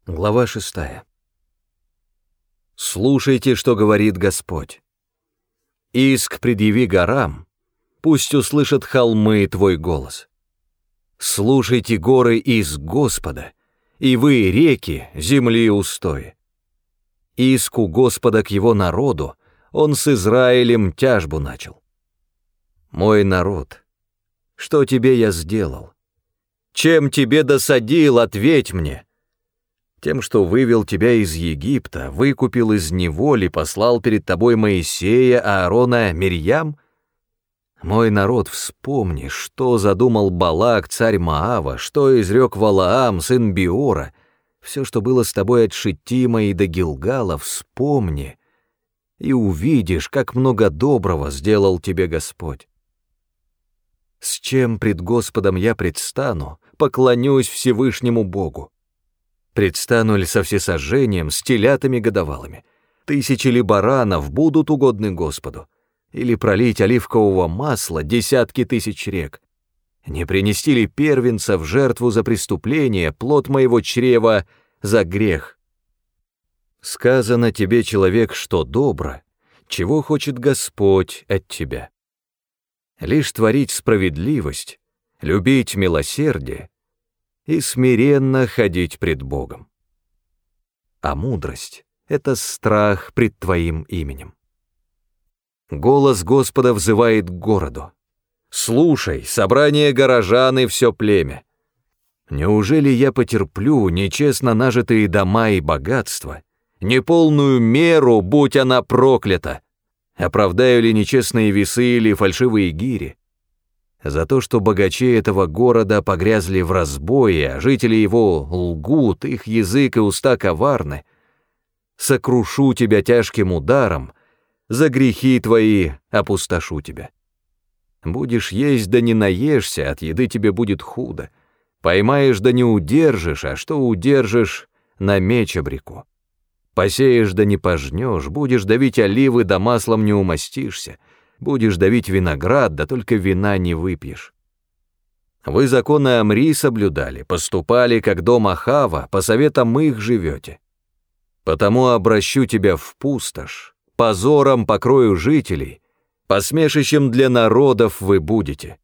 Глава 6. Слушайте, что говорит Господь. Иск предъяви горам, пусть услышат холмы твой голос. Слушайте, горы, иск Господа, и вы, реки, земли устои. Иск у Господа к его народу, он с Израилем тяжбу начал. Мой народ, что тебе я сделал? Чем тебе досадил, ответь мне. Тем, что вывел тебя из Египта, выкупил из неволи, послал перед тобой Моисея, Аарона, Мирьям? Мой народ, вспомни, что задумал Балак, царь Моава, что изрек Валаам, сын Биора, все, что было с тобой от Шиттима и до Гилгала, вспомни, и увидишь, как много доброго сделал тебе Господь. С чем пред Господом я предстану, поклонюсь Всевышнему Богу? Предстану ли со всесожжением, с телятами годовалыми? Тысячи ли баранов будут угодны Господу? Или пролить оливкового масла десятки тысяч рек? Не принести ли первенца в жертву за преступление, плод моего чрева за грех? Сказано тебе, человек, что добро, чего хочет Господь от тебя. Лишь творить справедливость, любить милосердие и смиренно ходить пред Богом. А мудрость — это страх пред Твоим именем. Голос Господа взывает к городу. Слушай, собрание горожан и все племя. Неужели я потерплю нечестно нажитые дома и богатства, неполную меру, будь она проклята? Оправдаю ли нечестные весы или фальшивые гири? За то, что богачи этого города погрязли в разбое, а жители его лгут, их язык и уста коварны, сокрушу тебя тяжким ударом, за грехи твои опустошу тебя. Будешь есть, да не наешься, от еды тебе будет худо. Поймаешь, да не удержишь, а что удержишь, на меч обреку. Посеешь, да не пожнешь, будешь давить оливы, да маслом не умастишься. Будешь давить виноград, да только вина не выпьешь. Вы законы Омри соблюдали, поступали, как дом Ахава, по советам их живете. Потому обращу тебя в пустошь, позором покрою жителей, посмешищем для народов вы будете.